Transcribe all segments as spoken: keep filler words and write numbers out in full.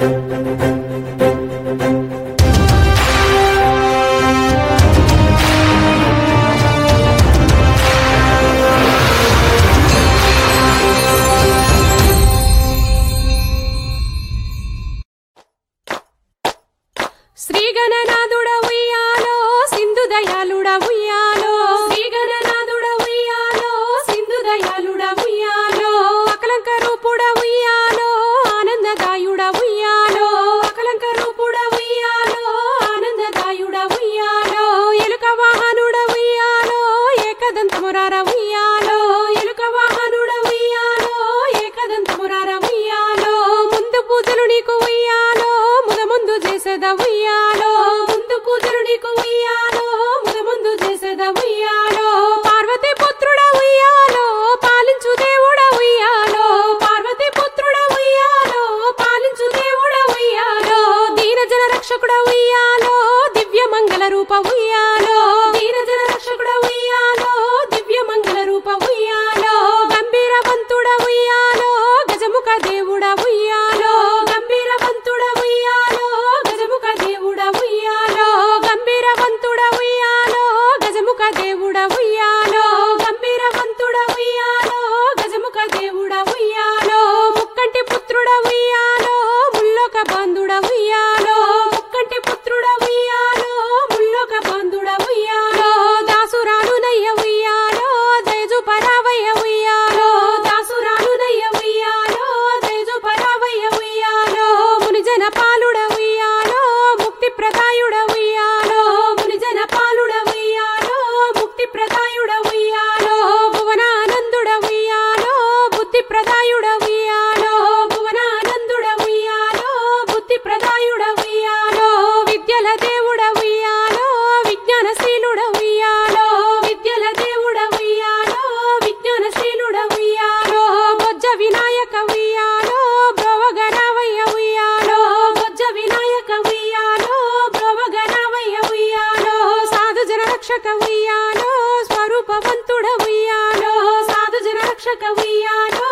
శ్రీగణనాథుడ ఉయ్యాలో సింధు దయాళుడ ఉయ్యాలో శ్రీగణనాథుడ ఉయ్యాలో సింధు దయాళుడ ఉయ్యాలో అకలంక రూపుడ ఉయ్యాలో ఆనందదాయుడ ఉయ్యాలో అకలంక రూపుడ ఉయ్యాలో ఆనందదాయుడ ఉయ్యాలో ఎలుక వాహనుడ ఉయ్యాలో ఏకదంతమురార ఉయ్యాలో ఎలుక వాహనుడ ఉయ్యాలో ఏకదంతమురార ఉయ్యాలో ముందు పూజలు నీకు ఉయ్యాలో ముద ముందు చేసేద ఉయ్యాలో ముందు పూజలు నీకు ఉయ్యాలో ముద ముందు చేసేద ఉయ్యాలో పార్వతీ పుత్రుడ ఉయ్యాలో పాలించు దేవుడ ఉయ్యాలో పార్వతీ పుత్రుడ ఉయ్యాలో పాలించు దేవుడ ఉయ్యాలో దీనజన రక్షకుడ ఉయ్యాలో దివ్య మంగళ రూప ఉయ్యాలో దీనజన రక్షకుడ ఉయ్యాలో దివ్య మంగళ రూప ఉయ్యాలో గంభీరవంతుడ ఉయ్యాలో గజముఖ దేవుడ ఉయ్యాలో గంభీరవంతుడ ఉయ్యాలో గజముఖ దేవుడ ఉయ్యాలో గంభీరవంతుడ ఉయ్యాలో గజముఖ దేవుడ ఉయ్యాలో గంభీరవంతుడ ఉయ్యాలో గజముఖ దేవుడ ఉయ్యాలో ముక్కంటి పుత్రుడ ఉయ్యాలో ముల్లోక బాంధుడ ఉయ్యాలో ముక్కంటి పుత్రుడ ఉయ్యాలో ముల్లోక బాంధుడ ఉయ్యాలో దాసురాలు నయ్య ఉయ్యాలో దయజు పరావయ్య ఉయ్యాలో దాసురాలు నయ్య ఉయ్యాలో దయజు పరావయ్య ఉయ్యాలో మునిజన పాలుడ ఉయ్యాలో ముక్తి ప్రదాయుడ ఉయ్యాలో మునిజన పాలుడ ఉయ్యాలో ముక్తి ప్రదాయుడ ఉయ్యాలో భువనానందుడ ఉయ్యాలో బుద్ధి ప్రదాయుడ ఉయ్యాలో భువనానందుడ ఉయ్యాలో బుద్ధి ప్రదాయుడ ఉయ్యాలో విద్యల దేవుడ ఉయ్యాలో విజ్ఞానశీలుడ ఉయ్యాలో విద్యల దేవుడ ఉయ్యాలో విజ్ఞానశీలుడ ఉయ్యాలో బొజ్జ వినాయక ఉయ్యాలో బ్రోవగరావయ్య ఉయ్యాలో బొజ్జ వినాయక ఉయ్యాలో బ్రోవగరావయ్య ఉయ్యాలో సాధు జన రక్షక ఉయ్యాలో స్వరూపవంతుడ ఉయ్యాలో సాధు జన రక్షక ఉయ్యాలో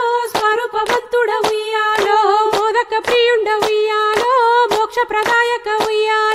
స్వరూపవంతుడ ఉయ్యాలో మోదక ప్రియుండ ఉయ్యాలో మోక్ష ప్రదాయక ఉయ్యాలో